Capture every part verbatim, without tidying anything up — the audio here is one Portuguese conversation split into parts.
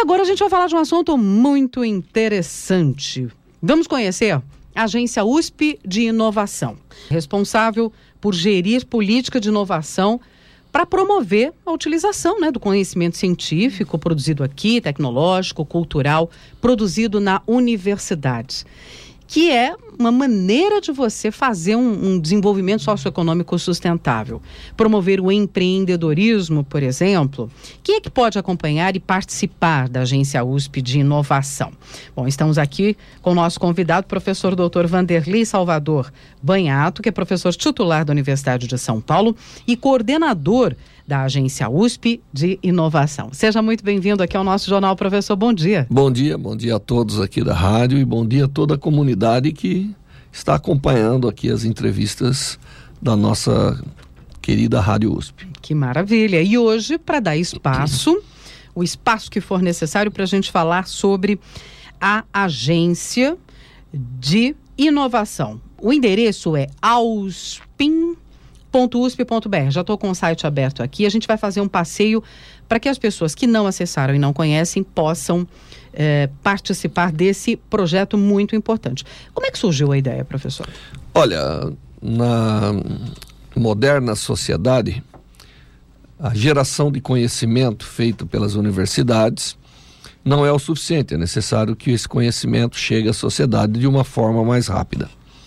agora a gente vai falar de um assunto muito interessante. Vamos conhecer a Agência U S P de Inovação, responsável por gerir política de inovação para promover a utilização, né, do conhecimento científico produzido aqui, tecnológico, cultural, produzido na universidade, que é uma maneira de você fazer um, um desenvolvimento socioeconômico sustentável. Promover o empreendedorismo, por exemplo. Quem é que pode acompanhar e participar da Agência U S P de Inovação? Bom, estamos aqui com o nosso convidado, professor doutor Vanderlei Salvador Banhato, que é professor titular da Universidade de São Paulo e coordenador da Agência U S P de Inovação. Seja muito bem-vindo aqui ao nosso jornal, professor. Bom dia. Bom dia, bom dia a todos aqui da rádio e bom dia a toda a comunidade que está acompanhando aqui as entrevistas da nossa querida Rádio U S P. Que maravilha. E hoje, para dar espaço, o espaço que for necessário para a gente falar sobre a Agência de Inovação. O endereço é auspin ponto u s p ponto b r. Já estou com o site aberto aqui. A gente vai fazer um passeio para que as pessoas que não acessaram e não conhecem possam é, participar desse projeto muito importante. Como é que surgiu a ideia, professor? Olha, na moderna sociedade, a geração de conhecimento feito pelas universidades não é o suficiente. É necessário que esse conhecimento chegue à sociedade de uma forma mais rápida.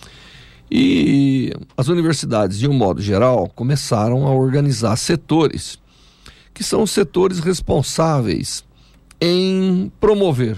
E as universidades, de um modo geral, começaram a organizar setores, que são os setores responsáveis em promover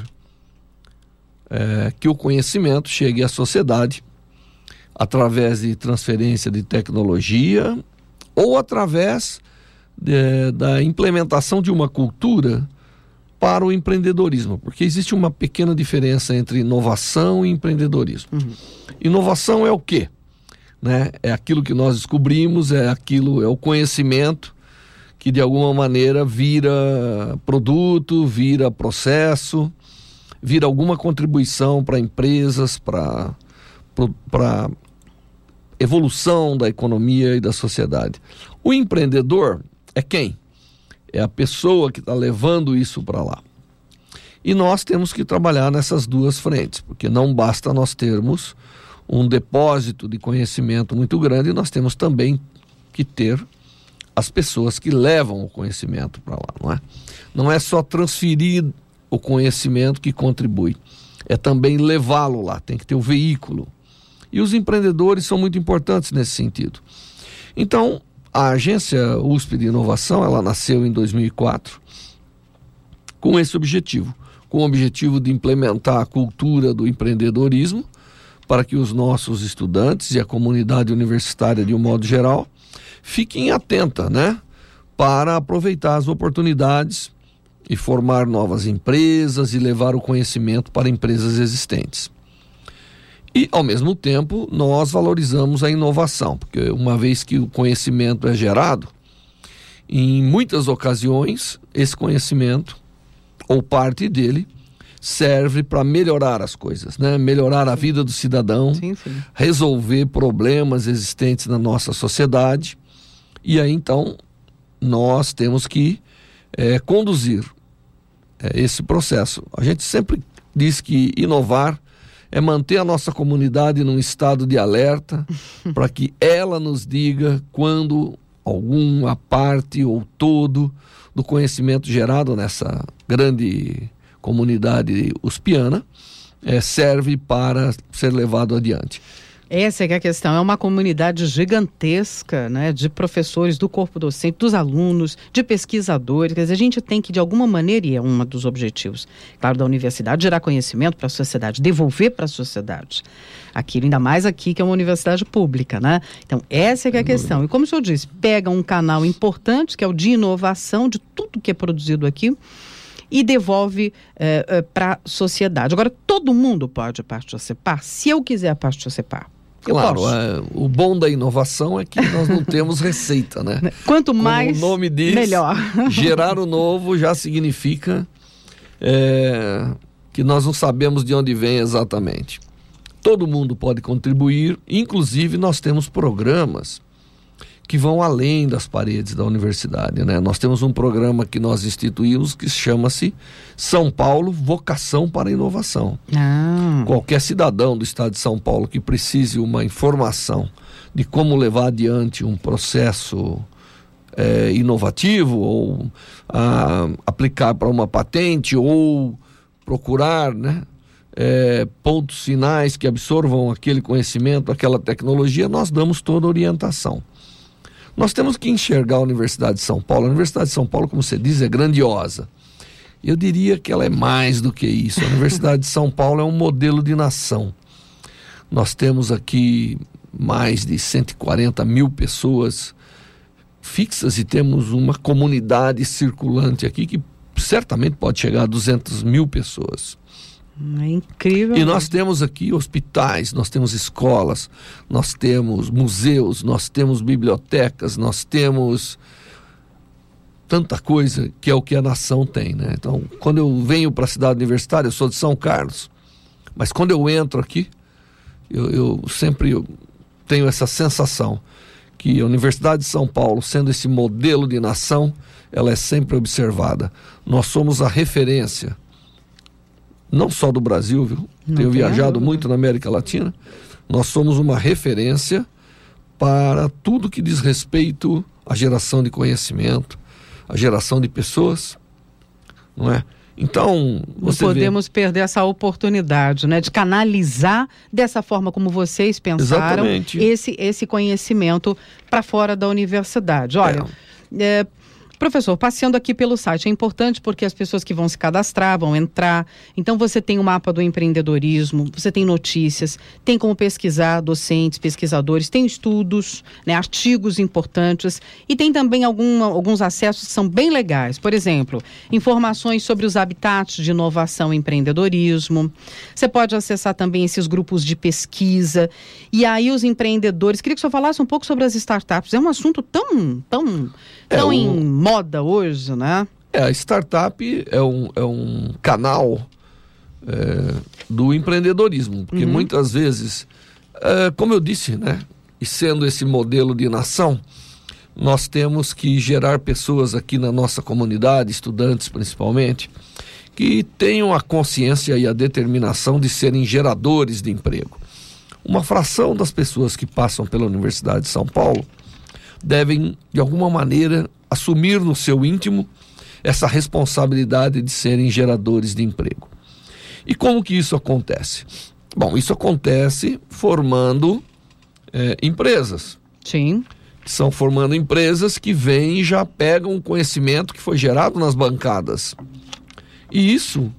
é, que o conhecimento chegue à sociedade através de transferência de tecnologia ou através de, da implementação de uma cultura para o empreendedorismo, porque existe uma pequena diferença entre inovação e empreendedorismo. Uhum. Inovação é o quê? Né? É aquilo que nós descobrimos, é aquilo, é o conhecimento que de alguma maneira vira produto, vira processo, vira alguma contribuição para empresas, para para evolução da economia e da sociedade. O empreendedor é quem? É a pessoa que está levando isso para lá. E nós temos que trabalhar nessas duas frentes, porque não basta nós termos um depósito de conhecimento muito grande, nós temos também que ter as pessoas que levam o conhecimento para lá, não é? Não é só transferir o conhecimento que contribui, é também levá-lo lá, tem que ter o veículo. E os empreendedores são muito importantes nesse sentido. Então, a Agência U S P de Inovação, ela nasceu em dois mil e quatro com esse objetivo, com o objetivo de implementar a cultura do empreendedorismo para que os nossos estudantes e a comunidade universitária de um modo geral fiquem atenta, né, para aproveitar as oportunidades e formar novas empresas e levar o conhecimento para empresas existentes. E, ao mesmo tempo, nós valorizamos a inovação, porque uma vez que o conhecimento é gerado, em muitas ocasiões, esse conhecimento, ou parte dele, serve para melhorar as coisas, né? Melhorar a vida do cidadão, sim, sim. Resolver problemas existentes na nossa sociedade. E aí, então, nós temos que é, conduzir é, esse processo. A gente sempre diz que inovar é manter a nossa comunidade num estado de alerta para que ela nos diga quando alguma parte ou todo do conhecimento gerado nessa grande comunidade uspiana é, serve para ser levado adiante. Essa é que é a questão, é uma comunidade gigantesca, né, de professores, do corpo docente, dos alunos, de pesquisadores. Quer dizer, a gente tem que, de alguma maneira, e é um dos objetivos, claro, da universidade, gerar conhecimento para a sociedade, devolver para a sociedade aquilo, ainda mais aqui que é uma universidade pública, né? Então, essa é que é a questão. E como o senhor disse, pega um canal importante, que é o de inovação, de tudo que é produzido aqui, e devolve eh, eh, para a sociedade. Agora, todo mundo pode participar? Se eu quiser participar, eu claro, posso. É, o bom da inovação é que nós não temos receita, né? Quanto mais, como o nome diz, melhor. Gerar o novo já significa é, que nós não sabemos de onde vem exatamente. Todo mundo pode contribuir, inclusive nós temos programas que vão além das paredes da universidade, né? Nós temos um programa que nós instituímos que chama-se São Paulo Vocação para a Inovação. Ah. Qualquer cidadão do estado de São Paulo que precise uma informação de como levar adiante um processo é, inovativo, ou a, aplicar para uma patente, ou procurar, né, é, pontos finais que absorvam aquele conhecimento, aquela tecnologia, nós damos toda a orientação. Nós temos que enxergar a Universidade de São Paulo. A Universidade de São Paulo, como você diz, é grandiosa. Eu diria que ela é mais do que isso. A Universidade de São Paulo é um modelo de nação. Nós temos aqui mais de cento e quarenta mil pessoas fixas e temos uma comunidade circulante aqui que certamente pode chegar a duzentas mil pessoas. É incrível. E nós temos aqui hospitais, nós temos escolas, nós temos museus, nós temos bibliotecas, nós temos tanta coisa que é o que a nação tem, né? Então, quando eu venho para a cidade universitária, eu sou de São Carlos, mas quando eu entro aqui, eu, eu sempre tenho essa sensação que a Universidade de São Paulo, sendo esse modelo de nação, ela é sempre observada. Nós somos a referência, não só do Brasil, viu? Não Tenho viajado muito na América Latina. Nós somos uma referência para tudo que diz respeito à geração de conhecimento, à geração de pessoas, não é? Então, você não podemos vê... perder essa oportunidade, né, de canalizar dessa forma como vocês pensaram esse, esse conhecimento para fora da universidade. Olha, é. É, professor, passeando aqui pelo site, é importante porque as pessoas que vão se cadastrar, vão entrar, então você tem o mapa do empreendedorismo, você tem notícias, tem como pesquisar docentes, pesquisadores, tem estudos, né, artigos importantes e tem também algum, alguns acessos que são bem legais. Por exemplo, informações sobre os habitats de inovação e empreendedorismo. Você pode acessar também esses grupos de pesquisa e aí os empreendedores. Queria que o senhor falasse um pouco sobre as startups. É um assunto tão, tão, tão é, em o... moda hoje, né? É, a startup é um, é um canal é, do empreendedorismo, porque uhum. muitas vezes, é, como eu disse, né, e sendo esse modelo de nação, nós temos que gerar pessoas aqui na nossa comunidade, estudantes principalmente, que tenham a consciência e a determinação de serem geradores de emprego. Uma fração das pessoas que passam pela Universidade de São Paulo devem, de alguma maneira, assumir no seu íntimo essa responsabilidade de serem geradores de emprego. E como que isso acontece? Bom, isso acontece formando é, empresas. Sim. São formando empresas que vêm e já pegam o conhecimento que foi gerado nas bancadas. E isso,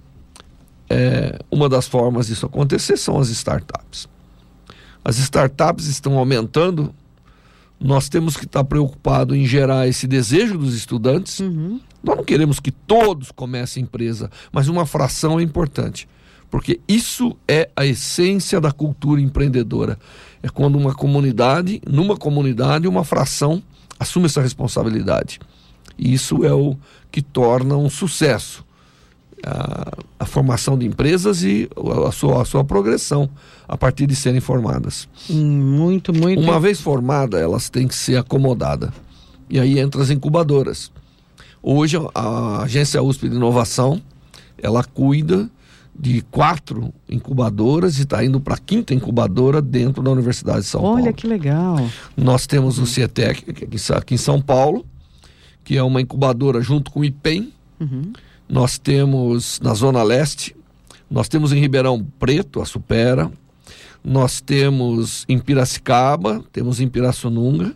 é, uma das formas disso acontecer são as startups. As startups estão aumentando. Nós temos que estar preocupados em gerar esse desejo dos estudantes. Uhum. Nós não queremos que todos comecem empresa, mas uma fração é importante, porque isso é a essência da cultura empreendedora. É quando uma comunidade, numa comunidade, uma fração assume essa responsabilidade. E isso é o que torna um sucesso a, a formação de empresas e a sua, a sua progressão a partir de serem formadas. Muito, muito. Uma vez formada, elas têm que ser acomodadas. E aí entram as incubadoras. Hoje, a Agência U S P de Inovação, ela cuida de quatro incubadoras e está indo para a quinta incubadora dentro da Universidade de São Paulo. Olha que legal. Nós temos o CIETEC, aqui em São Paulo, que é uma incubadora junto com o I P E M. Uhum. Nós temos na Zona Leste, nós temos em Ribeirão Preto, a Supera, nós temos em Piracicaba, temos em Pirassununga.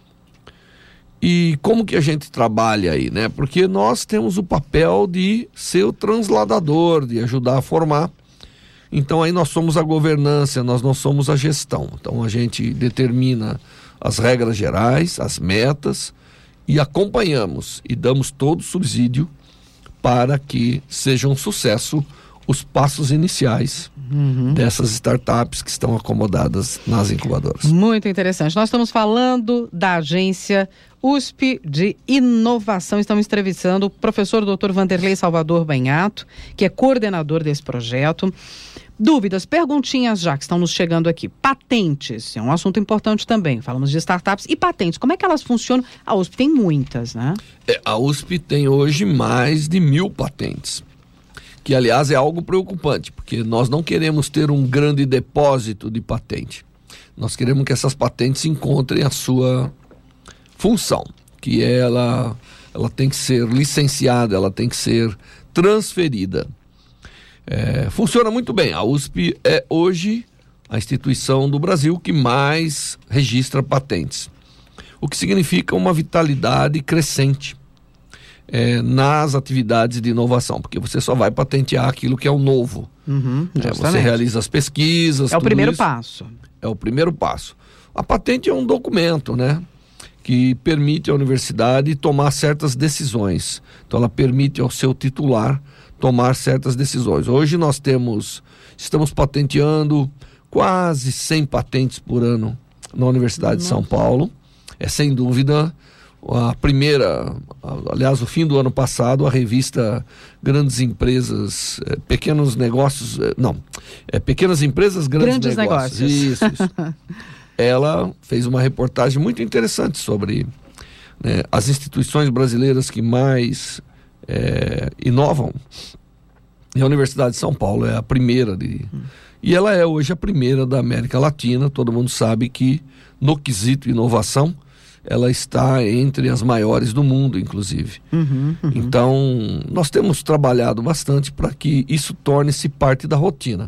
E como que a gente trabalha aí, né? Porque nós temos o papel de ser o transladador, de ajudar a formar. Então aí nós somos a governança, nós não somos a gestão. Então a gente determina as regras gerais, as metas e acompanhamos e damos todo o subsídio para que seja um sucesso os passos iniciais. uhum. dessas startups que estão acomodadas nas incubadoras. Muito interessante. Nós estamos falando da agência U S P de Inovação. Estamos entrevistando o professor doutor Vanderlei Salvador Banhato, que é coordenador desse projeto. Dúvidas, perguntinhas já que estão nos chegando aqui. Patentes, é um assunto importante também. Falamos de startups e patentes. Como é que elas funcionam? A U S P tem muitas, né? É, a U S P tem hoje mais de mil patentes, que aliás é algo preocupante, porque nós não queremos ter um grande depósito de patente. Nós queremos que essas patentes encontrem a sua função, que ela, ela tem que ser licenciada, ela tem que ser transferida. É, funciona muito bem. A U S P é hoje a instituição do Brasil que mais registra patentes, o que significa uma vitalidade crescente é, nas atividades de inovação, porque você só vai patentear aquilo que é o novo. Uhum, é, você realiza as pesquisas. É o primeiro isso. passo. É o primeiro passo. A patente é um documento, né, que permite à universidade tomar certas decisões. Então ela permite ao seu titular tomar certas decisões. Hoje nós temos, estamos patenteando quase cem patentes por ano na Universidade Nossa. de São Paulo. É sem dúvida a primeira, aliás, o fim do ano passado, a revista Grandes Empresas, é, Pequenos Negócios, é, não, é Pequenas Empresas, Grandes, Grandes Negócios. Negócios. Isso, isso. Ela fez uma reportagem muito interessante sobre, né, as instituições brasileiras que mais É, inovam, e a Universidade de São Paulo é a primeira de, hum. e ela é hoje a primeira da América Latina. Todo mundo sabe que no quesito inovação ela está entre as maiores do mundo, inclusive. Uhum, uhum. Então nós temos trabalhado bastante para que isso torne-se parte da rotina.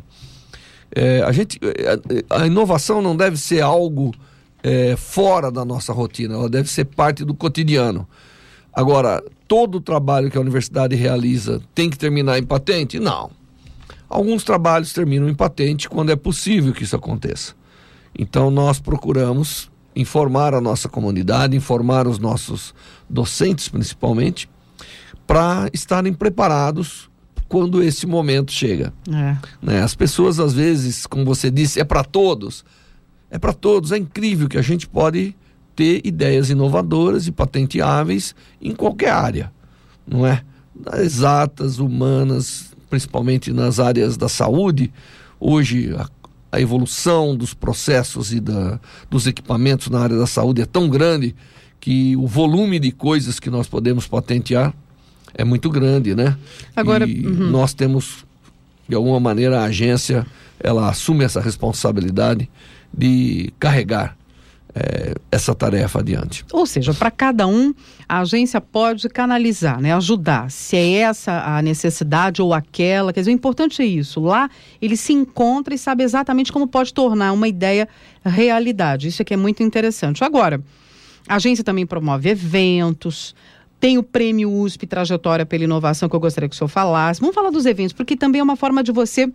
É, a gente, a inovação não deve ser algo é, fora da nossa rotina, ela deve ser parte do cotidiano. Agora, todo o trabalho que a universidade realiza tem que terminar em patente? Não. Alguns trabalhos terminam em patente quando é possível que isso aconteça. Então, nós procuramos informar a nossa comunidade, informar os nossos docentes, principalmente, para estarem preparados quando esse momento chega. É. Né? As pessoas, às vezes, como você disse, é para todos. É para todos. É incrível que a gente pode ter ideias inovadoras e patenteáveis em qualquer área, não é? Exatas, humanas, principalmente nas áreas da saúde. Hoje a, a evolução dos processos e da, dos equipamentos na área da saúde é tão grande que o volume de coisas que nós podemos patentear é muito grande, né? Agora, e uhum. nós temos, de alguma maneira, a agência, ela assume essa responsabilidade de carregar É, essa tarefa adiante. Ou seja, para cada um, a agência pode canalizar, né, ajudar, se é essa a necessidade ou aquela. Quer dizer, o importante é isso. Lá ele se encontra e sabe exatamente como pode tornar uma ideia realidade. Isso aqui é muito interessante. Agora, a agência também promove eventos, tem o Prêmio U S P Trajetória pela Inovação, que eu gostaria que o senhor falasse. Vamos falar dos eventos, porque também é uma forma de você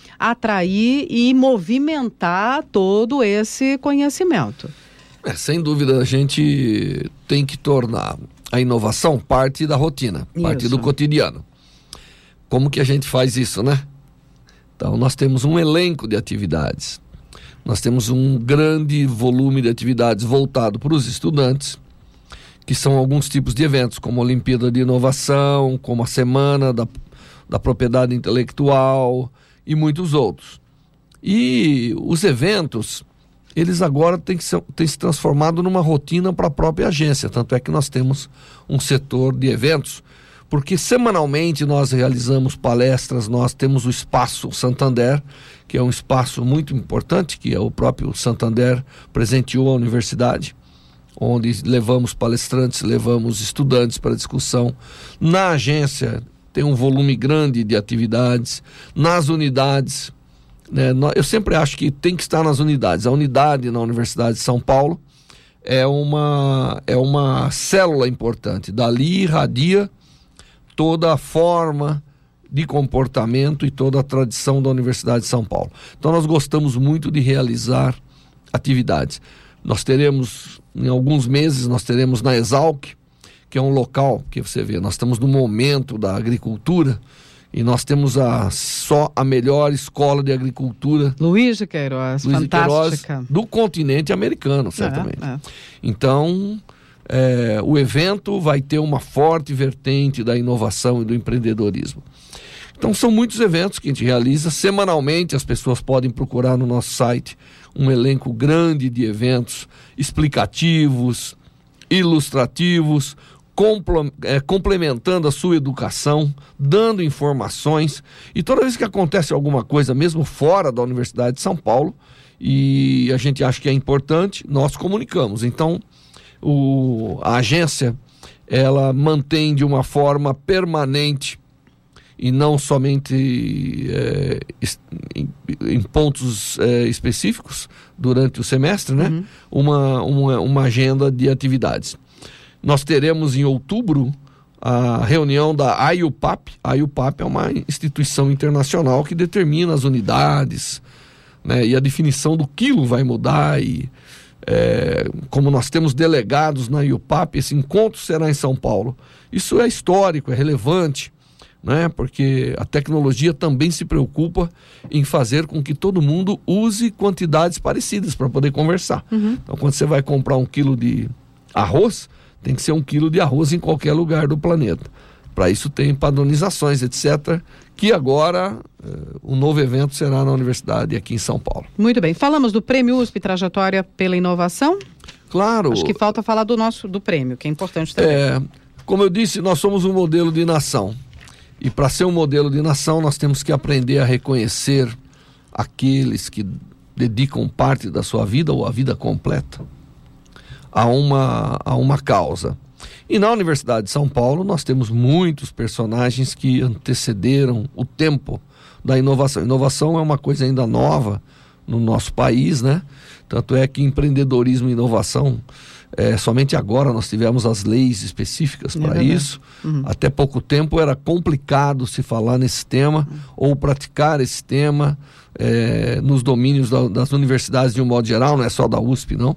atrair e movimentar todo esse conhecimento. É, sem dúvida, a gente tem que tornar a inovação parte da rotina, isso. parte do cotidiano. Como que a gente faz isso, né? Então, nós temos um elenco de atividades. Nós temos um grande volume de atividades voltado para os estudantes, que são alguns tipos de eventos, como a Olimpíada de Inovação, como a Semana da, da Propriedade Intelectual e muitos outros. E os eventos, eles agora têm, que ser, têm se transformado numa rotina para a própria agência. Tanto é que nós temos um setor de eventos, porque semanalmente nós realizamos palestras. Nós temos o Espaço Santander, que é um espaço muito importante, que é o próprio Santander presenteou a universidade, onde levamos palestrantes, levamos estudantes para discussão. Na agência tem um volume grande de atividades, nas unidades, né? Eu sempre acho que tem que estar nas unidades. A unidade na Universidade de São Paulo é uma, é uma célula importante. Dali irradia toda a forma de comportamento e toda a tradição da Universidade de São Paulo. Então nós gostamos muito de realizar atividades. Nós teremos, em alguns meses, nós teremos na Exalc, que é um local que você vê, nós estamos no momento da agricultura, E nós temos a, só a melhor escola de agricultura. Luiz de Queiroz, Luiz fantástica. De Queiroz, do continente americano, certamente. É, é. Então, é, o evento vai ter uma forte vertente da inovação e do empreendedorismo. Então, são muitos eventos que a gente realiza. Semanalmente, as pessoas podem procurar no nosso site um elenco grande de eventos explicativos, ilustrativos, complementando a sua educação, dando informações. E toda vez que acontece alguma coisa, mesmo fora da Universidade de São Paulo, e a gente acha que é importante, nós comunicamos. Então, o, a agência, ela mantém de uma forma permanente, e não somente é, em, em pontos é, específicos durante o semestre, né? Uhum. uma, uma, uma agenda de atividades. Nós teremos em outubro a reunião da A I U P A P. A I U P A P é uma instituição internacional que determina as unidades, né, e a definição do quilo vai mudar. E é, como nós temos delegados na A I U P A P, esse encontro será em São Paulo. Isso é histórico, é relevante, né, porque a tecnologia também se preocupa em fazer com que todo mundo use quantidades parecidas para poder conversar. Uhum. Então, quando você vai comprar um quilo de arroz, tem que ser um quilo de arroz em qualquer lugar do planeta. Para isso tem padronizações, etcétera, que agora eh, o novo evento será na Universidade aqui em São Paulo. Muito bem. Falamos do Prêmio U S P Trajetória pela Inovação? Claro. Acho que falta falar do nosso do prêmio, que é importante também. É, como eu disse, nós somos um modelo de nação. E para ser um modelo de nação, nós temos que aprender a reconhecer aqueles que dedicam parte da sua vida ou a vida completa a uma, a uma causa. E na Universidade de São Paulo nós temos muitos personagens que antecederam o tempo da inovação. Inovação é uma coisa ainda nova no nosso país, né? Tanto é que empreendedorismo e inovação, é, somente agora nós tivemos as leis específicas é para isso. Uhum. Até pouco tempo era complicado se falar nesse tema uhum. ou praticar esse tema é, nos domínios da, das universidades de um modo geral, não é só da U S P, não.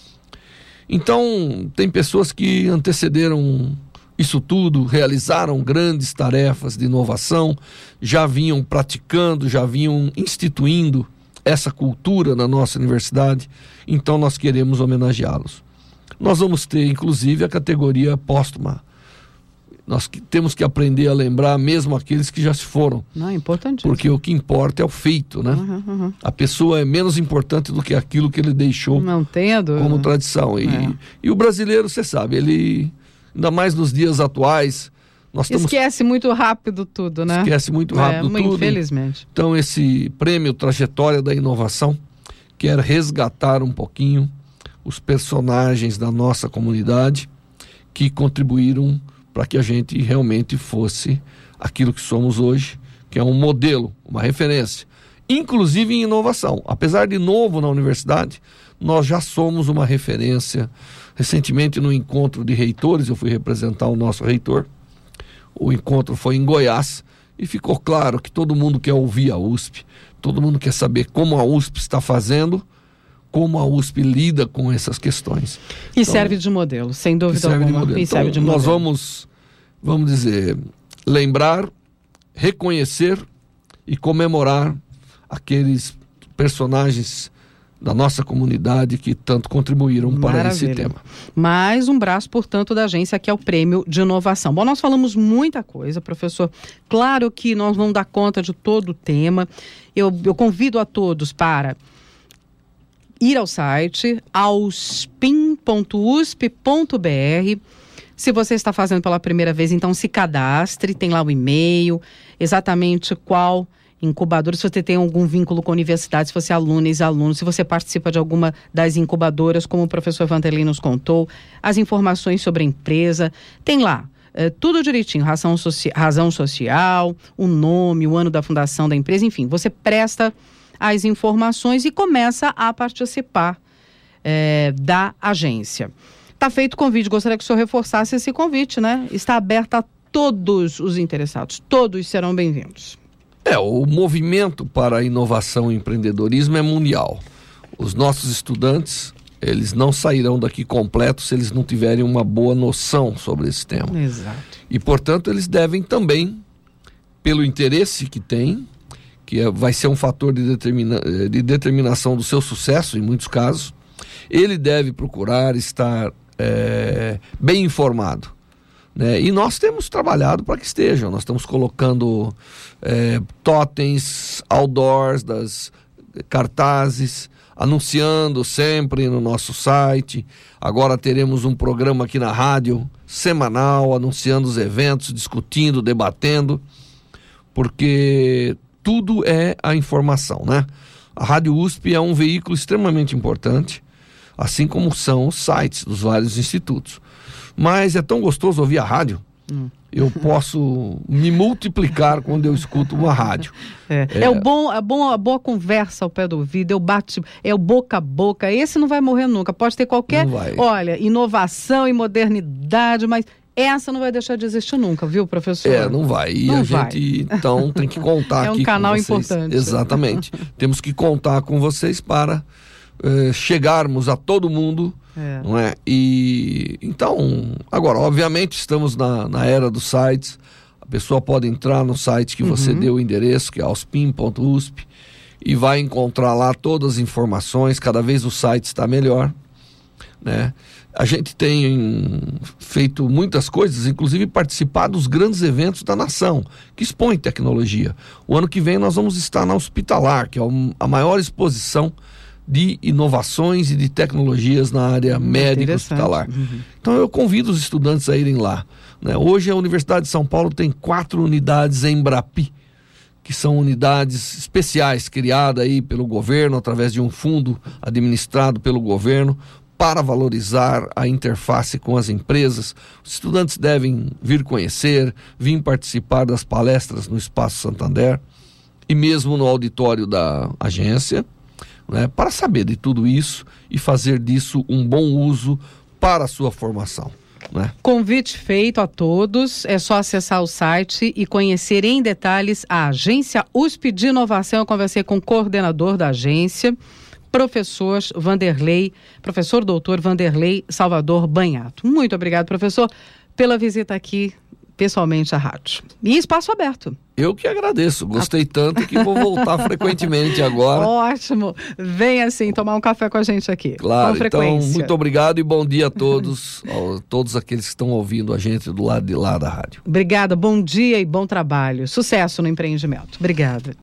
Então, tem pessoas que antecederam isso tudo, realizaram grandes tarefas de inovação, já vinham praticando, já vinham instituindo essa cultura na nossa universidade, então nós queremos homenageá-los. Nós vamos ter, inclusive, a categoria póstuma. Nós que, temos que aprender a lembrar mesmo aqueles que já se foram. Não, é importante. Porque o que importa é o feito, né? Uhum, uhum. A pessoa é menos importante do que aquilo que ele deixou Não tenha dúvida. Como tradição. E, é. e o brasileiro, você sabe, ele, ainda mais nos dias atuais, nós estamos... Esquece muito rápido tudo, né? Esquece muito rápido é, tudo. Infelizmente. Então, esse prêmio Trajetória da Inovação quer resgatar um pouquinho os personagens da nossa comunidade que contribuíram para que a gente realmente fosse aquilo que somos hoje, que é um modelo, uma referência, inclusive em inovação. Apesar de novo na universidade, nós já somos uma referência. Recentemente, no encontro de reitores, eu fui representar o nosso reitor. O encontro foi em Goiás e ficou claro que todo mundo quer ouvir a U S P, todo mundo quer saber como a U S P está fazendo, como a U S P lida com essas questões. E então, serve de modelo, sem dúvida serve alguma. De modelo. E então, serve de nós modelo. vamos, vamos dizer, lembrar, reconhecer e comemorar aqueles personagens da nossa comunidade que tanto contribuíram para Maravilha. esse tema. Mais um braço, portanto, da agência, que é o Prêmio de Inovação. Bom, nós falamos muita coisa, professor. Claro que nós vamos dar conta de todo o tema. Eu, eu convido a todos para ir ao site auspin ponto u s p ponto b r. Se você está fazendo pela primeira vez, então se cadastre, tem lá o e-mail, exatamente qual incubadora, se você tem algum vínculo com a universidade, se você é aluno, ex-aluno, se você participa de alguma das incubadoras, como o professor Vanderlei nos contou, as informações sobre a empresa, tem lá é, tudo direitinho, razão, soci... razão social, o nome, o ano da fundação da empresa, enfim, você presta as informações e começa a participar é, da agência. Está feito o convite, gostaria que o senhor reforçasse esse convite, né? Está aberto a todos os interessados, todos serão bem-vindos. É, o movimento para a inovação e empreendedorismo é mundial. Os nossos estudantes, eles não sairão daqui completos se eles não tiverem uma boa noção sobre esse tema. Exato. E, portanto, eles devem também pelo interesse que tem, que é, vai ser um fator de, determina, de determinação do seu sucesso em muitos casos. Ele deve procurar estar é, bem informado, né? E nós temos trabalhado para que estejam. Nós estamos colocando é, totens, outdoors, das cartazes, anunciando sempre no nosso site. Agora teremos um programa aqui na rádio semanal, anunciando os eventos, discutindo, debatendo, porque tudo é a informação, né? A Rádio U S P é um veículo extremamente importante, assim como são os sites dos vários institutos. Mas é tão gostoso ouvir a rádio. Hum. Eu posso me multiplicar quando eu escuto uma rádio. É, é. é o bom, a, bom, a boa conversa ao pé do ouvido, é o bate, é o boca a boca. Esse não vai morrer nunca. Pode ter qualquer, olha, inovação e modernidade, mas essa não vai deixar de existir nunca, viu, professor? É, não vai. E não a vai. gente, então, tem que contar é aqui um canal com vocês. Importante. Exatamente. Temos que contar com vocês para eh, chegarmos a todo mundo. É. Não é? E então, agora, obviamente, estamos na, na era dos sites. A pessoa pode entrar no site que uhum. você deu o endereço, que é auspim ponto u s p, e vai encontrar lá todas as informações. Cada vez o site está melhor, né? A gente tem feito muitas coisas, inclusive participar dos grandes eventos da nação, que expõem tecnologia. O ano que vem nós vamos estar na Hospitalar, que é a maior exposição de inovações e de tecnologias na área médica hospitalar. Uhum. Então eu convido os estudantes a irem lá, né? Hoje a Universidade de São Paulo tem quatro unidades em Embrapi, que são unidades especiais criadas aí pelo governo, através de um fundo administrado pelo governo, para valorizar a interface com as empresas. Os estudantes devem vir conhecer, vir participar das palestras no Espaço Santander e mesmo no auditório da agência, né, para saber de tudo isso e fazer disso um bom uso para a sua formação, né? Convite feito a todos, é só acessar o site e conhecer em detalhes a Agência U S P de Inovação. Eu conversei com o coordenador da agência, professor Vanderlei, professor doutor Vanderlei Salvador Banhato. Muito obrigado, professor, pela visita aqui pessoalmente à rádio. E espaço aberto. Eu que agradeço, gostei tanto que vou voltar frequentemente agora. Ótimo, venha assim tomar um café com a gente aqui. Claro, com frequência. Então muito obrigado e bom dia a todos, a todos aqueles que estão ouvindo a gente do lado de lá da rádio. Obrigada, bom dia e bom trabalho, sucesso no empreendimento. Obrigada.